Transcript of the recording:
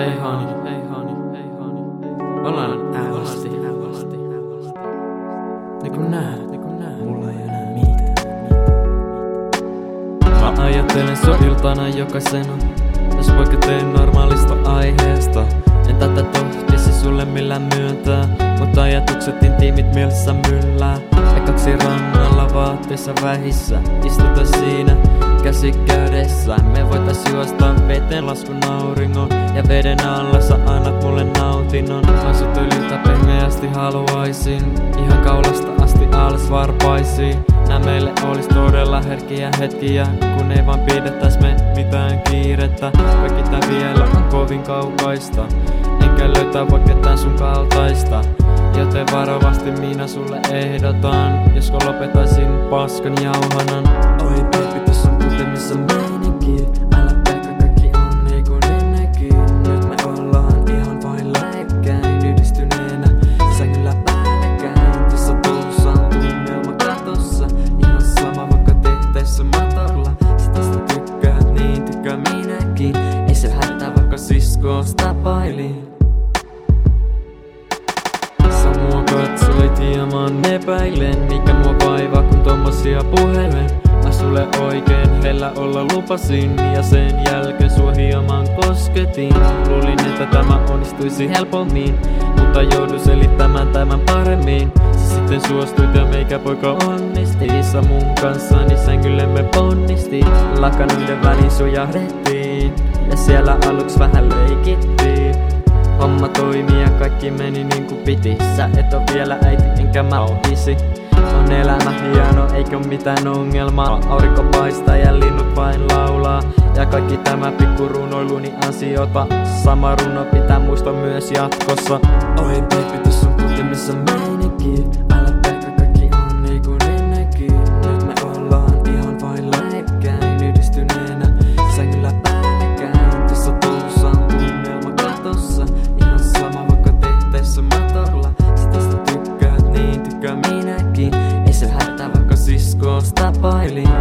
hei honey. Ollaan äävästi. Niin kun näet, mulla ei enää mitään. Mä ajattelen iltana jokaisena, jos vaikka teen normaalista aiheesta. En tätä tohtisi sulle millään myöntää, mutta ajatukset intiimit mielessä myllää. Ekaksi rannalla vaatteissa vähissä, istuta siinä käsi kädessä. Me voitais juosta veteen laskun auringon, ja veden alla sä annat mulle nautinnon. Asut yliltä pehmeästi haluaisin, ihan kaulasta asti alas varpaisiin. Nää meille olis todella herkkiä hetkiä, kun ei vaan pidettäis me mitään kiirettä. Kaikki tää vielä on kovin kaukaista, enkä löytää voi ketään sun kaltaista. Joten varovasti minä sulle ehdotan, josko lopetaisin paskan jauhanan. Oi baby, tossa on tuntemissa meininki. Älä pelkä, kaikki on niin kuin ennenkin. Nyt me ollaan ihan vain lähekkäin, yhdistyneenä sängyllä päällekkäin. Tossa tuussa on tunnelma katossa, ihan sama vaikka tehteissä matolla. Sä tästä tykkäät, niin tykkää minäkin. Ei se hätää vaikka siskoos tapailiin. Mua katsoit hieman epäilen, mikä mua vaivaa kun tommosia puhelen. Mä sulle oikein hellä olla lupasin, ja sen jälkeen sua hieman kosketin. Luulin, että tämä onnistuisi helpommin, mutta joudun selittämään tämän paremmin. Sä sitten suostuit ja meikä poika onnisti. Sä mun kanssani sängyllemme ponnisti. Lakanuiden väliin sujahdettiin, ja siellä aluksi vähän leikittiin. Homma toimii ja kaikki meni niinku piti. Sä et oo vielä äiti enkä mä oo isi. On elämä hieno eikä oo mitään ongelmaa. Aurinko paistaa ja linnut vain laulaa. Ja kaikki tämä pikku runoiluni ansiota. Sama runo pitää muistaa myös jatkossa. Oi baby, tossa on tuntemissa meininki. Älä pelkä, kaikki on niin kuin ennenkin. Nyt me ollaan ihan vain lähekkäin, yhdistyneenä sängyllä päällekkäin. Tossa tuussa on tunnelma katossa, ihan sama vaikka tehteissä matolla. Sä tästä tykkäät, niin tykkää minäkin. Ei se hätää vaikka siskoos tapailiin.